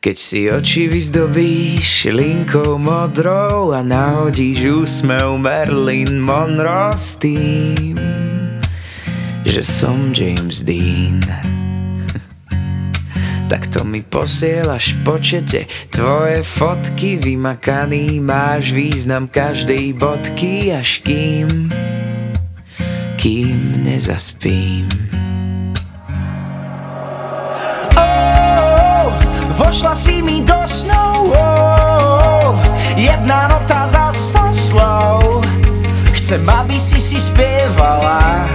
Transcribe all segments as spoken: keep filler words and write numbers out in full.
Keď si oči vyzdobíš linkou modrou a nahodíš úsmev Marilyn Monroe s tým, že som James Dean. Tak to mi posielaš počete tvoje fotky, vymakaný máš význam každej bodky, až kým, kým nezaspím. Vošla si mi do snov, oh, jedna nota za sto slov. Chcem, aby si si spievala.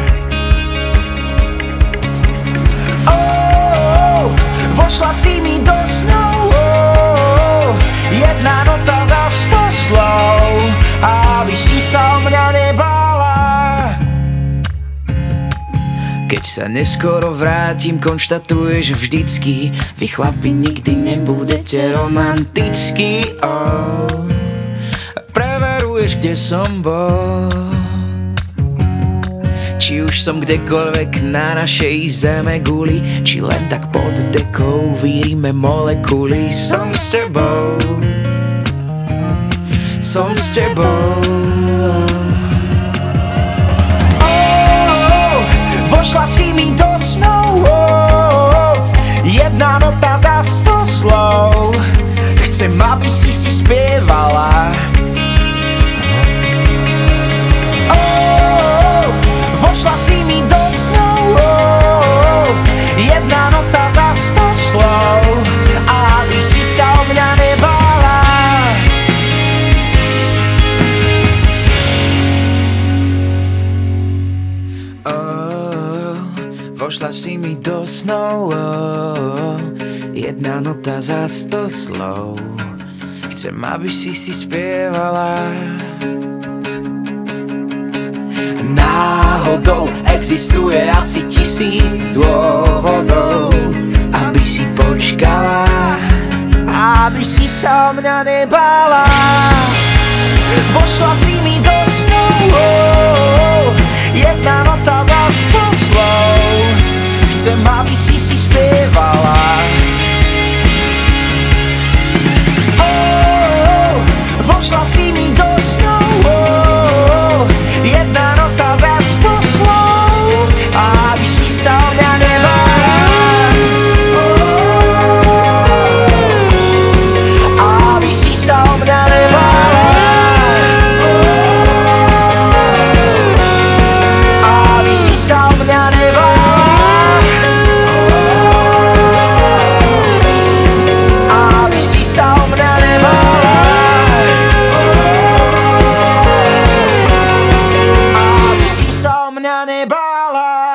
Oh, vošla si mi do snov, oh, jedna nota za sto slov. Aby si sa o mňa nebala. Keď sa neskoro vrátim, konštatuješ vždycky: vy chlapi nikdy nebudete romantickí, oh. A preveruješ, kde som bol, či už som kdekoľvek na našej zeme guli, či len tak pod dekou vírime molekuly. Som s tebou, som s tebou. Vošla si mi do snov, oh, jedna nota za sto slov. Chcem, aby si si spievala. Oh, vošla si mi do snov, oh, jedna nota za sto slov. Aby si sa o mňa nebala. Vošla si mi do snov, oh, jedna nota za sto slov. Chcem, aby si si spievala. Náhodou existuje asi tisíc dôvodov, aby si počkala, aby si sa o mňa nebala. Vošla si mi do snov, oh, jedna nota za sto slov. Chcem, aby si si spievala. Oh, vošla si mi do snov, oh, jedna nota za sto slov. Aby si sa o mňa nebala. Aby si sa o mňa nebala. Aby si sa o mňa nebala. Nebala.